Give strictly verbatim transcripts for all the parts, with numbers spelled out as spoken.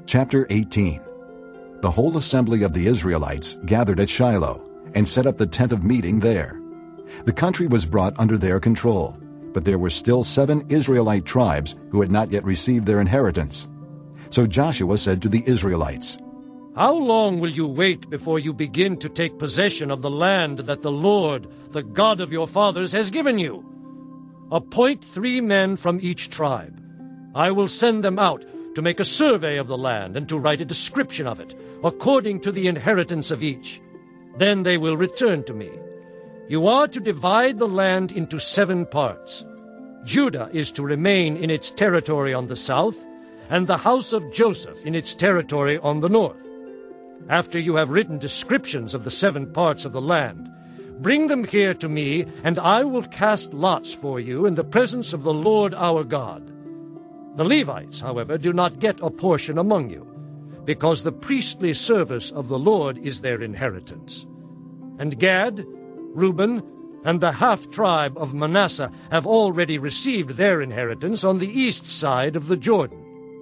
Chapter eighteen. The whole assembly of the Israelites gathered at Shiloh and set up the tent of meeting there. The country was brought under their control, but there were still seven Israelite tribes who had not yet received their inheritance. So Joshua said to the Israelites, "How long will you wait before you begin to take possession of the land that the Lord, the God of your fathers, has given you? Appoint three men from each tribe. I will send them out to make a survey of the land and to write a description of it, according to the inheritance of each. Then they will return to me. You are to divide the land into seven parts. Judah is to remain in its territory on the south, and the house of Joseph in its territory on the north. After you have written descriptions of the seven parts of the land, bring them here to me, and I will cast lots for you in the presence of the Lord our God. The Levites, however, do not get a portion among you, because the priestly service of the Lord is their inheritance. And Gad, Reuben, and the half-tribe of Manasseh have already received their inheritance on the east side of the Jordan.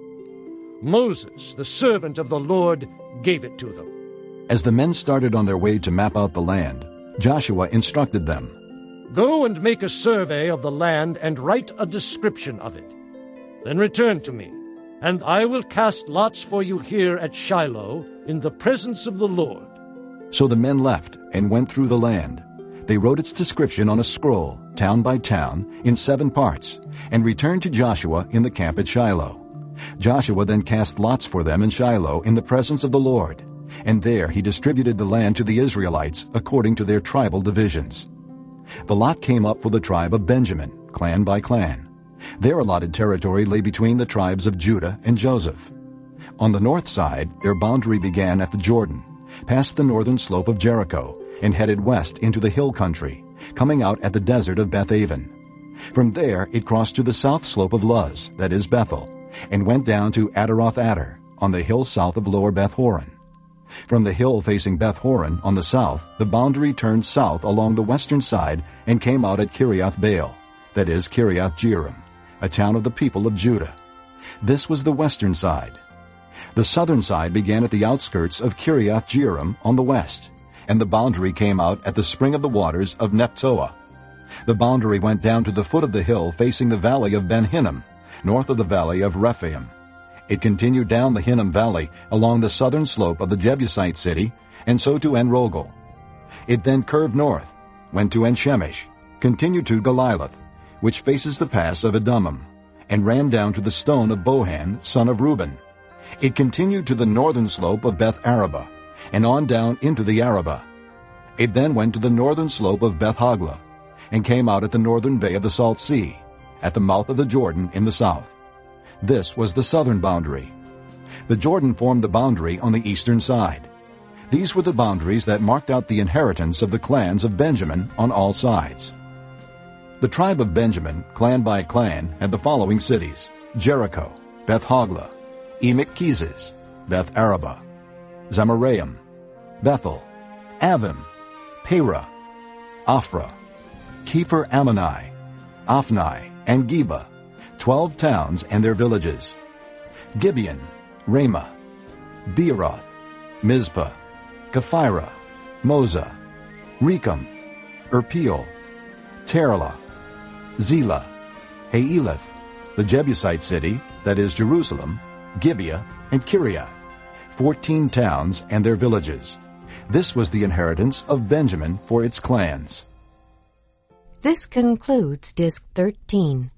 Moses, the servant of the Lord, gave it to them." As the men started on their way to map out the land, Joshua instructed them, "Go and make a survey of the land and write a description of it. Then return to me, and I will cast lots for you here at Shiloh in the presence of the Lord." So the men left and went through the land. They wrote its description on a scroll, town by town, in seven parts, and returned to Joshua in the camp at Shiloh. Joshua then cast lots for them in Shiloh in the presence of the Lord, and there he distributed the land to the Israelites according to their tribal divisions. The lot came up for the tribe of Benjamin, clan by clan. Their allotted territory lay between the tribes of Judah and Joseph. On the north side, their boundary began at the Jordan, past the northern slope of Jericho, and headed west into the hill country, coming out at the desert of Beth-aven. From there it crossed to the south slope of Luz, that is Bethel, and went down to Adaroth-Adar, on the hill south of lower Beth-horon. From the hill facing Beth-horon on the south, the boundary turned south along the western side and came out at Kiriath-baal, that is Kiriath-jearim, a town of the people of Judah. This was the western side. The southern side began at the outskirts of Kiriath-jearim on the west, and the boundary came out at the spring of the waters of Nephtoah. The boundary went down to the foot of the hill facing the valley of Ben-Hinnom, north of the valley of Rephaim. It continued down the Hinnom Valley along the southern slope of the Jebusite city, and so to En-Rogel. It then curved north, went to En-Shemesh, continued to Geliloth, which faces the pass of Edomim, and ran down to the stone of Bohan, son of Reuben. It continued to the northern slope of Beth-arabah, and on down into the Arabah. It then went to the northern slope of Beth-hoglah, and came out at the northern bay of the Salt Sea, at the mouth of the Jordan in the south. This was the southern boundary. The Jordan formed the boundary on the eastern side. These were the boundaries that marked out the inheritance of the clans of Benjamin on all sides. The tribe of Benjamin, clan by clan, had the following cities: Jericho, Beth-hoglah, Emek-keziz, Beth-arabah, Zemaraim, Bethel, Avim, Perah, Ophrah, Kepher-Ammoni, Ophni, and Geba, twelve towns and their villages, Gibeon, Ramah, Beeroth, Mizpah, Kephirah, Moza, Rechem, Irpeel, Terlah, Zelah, Haeleph, the Jebusite city, that is Jerusalem, Gibeah, and Kiriath, fourteen towns and their villages. This was the inheritance of Benjamin for its clans. This concludes Disc thirteen.